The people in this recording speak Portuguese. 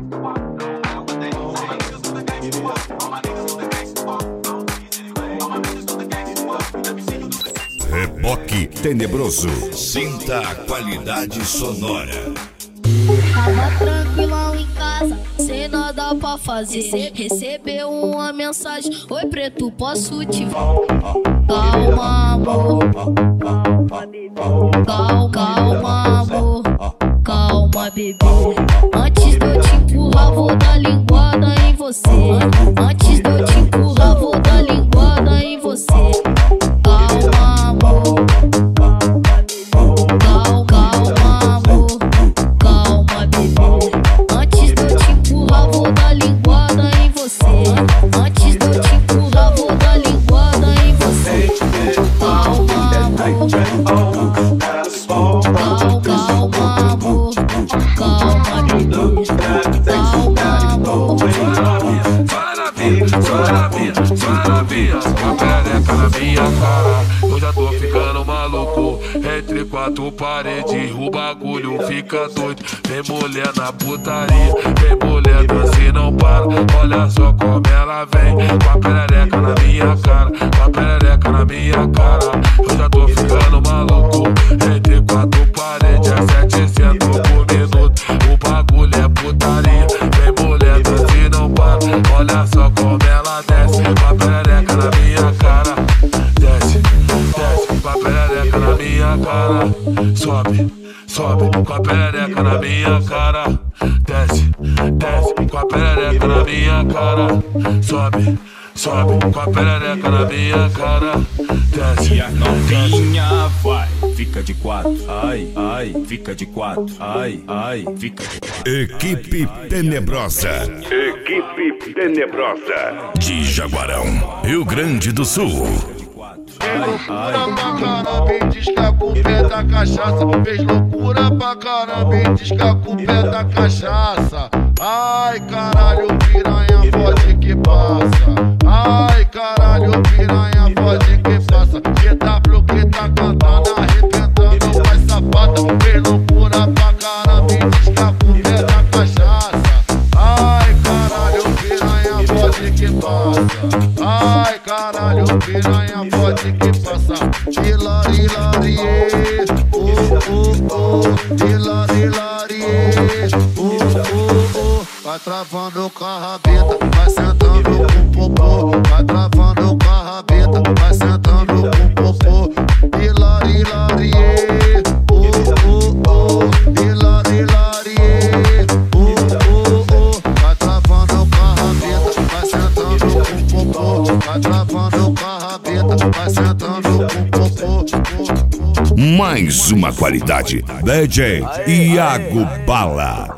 Reboque Tenebroso. Sinta a qualidade sonora. Tava tranquilão em casa, sem nada pra fazer. Recebeu uma mensagem: oi preto, posso te ver? Calma amor, calma amor, calma bebê. Antes de eu te empurrar vou dar linguada em você. Antes de eu te empurrar vou dar linguada em você. Calma amor, calma amor, calma bebê. Antes de eu te empurrar vou dar linguada em você. Antes de eu te empurrar vou dar linguada em você. Calma amor, calma amor, calma bebê. Calma amor. Só novinha, com a perereca na minha cara. Eu já tô ficando maluco. Entre quatro paredes, o bagulho fica doido. Vem mulher na putaria, vem mulher dança e não para. Olha só como ela vem, com a perereca na minha cara. Com a perereca na minha cara. Eu já tô ficando maluco. Entre quatro paredes, é 700 por minuto. O bagulho é putaria, vem mulher dança e não para. Olha só como ela desce, com a perereca na minha cara. Desce, desce, com a perereca na minha cara. Sobe, sobe, com a perereca na minha cara. Desce, desce, com a perereca na minha cara. Sobe, sobe, com a perereca na minha cara. Desce, e a novinha vai, fica de quatro, ai, ai, fica de quatro, ai, ai, fica de quatro. Equipe Tenebrosa. Equipe Tenebrosa. De Jaguarão, Rio Grande do Sul. Fez loucura pra caramba e diz que a culpa é da cachaça. Fez loucura pra caramba e diz que a culpa é da cachaça. Ai caralho, piranha, pode que passa. Ai caralho, piranha, pode que passa. GW que tá cantando, arrebentando, vai safada. Fez loucura pra caramba e diz que a culpa é da cachaça. Ai caralho, piranha, pode que passa. Ai caralho, piranha, pode que passa. Hilarilarie, hilarilarie, vai travando com a rabeta, vai sentando com o popô. Vai travando com a rabeta, vai sentando com o popô. Hilarilarie, hilarilarie, vai travando com a rabeta, vai sentando com o popô. Vai travando com a rabeta, vai sentando com o popô. Mais uma qualidade. DJ Iago Bala.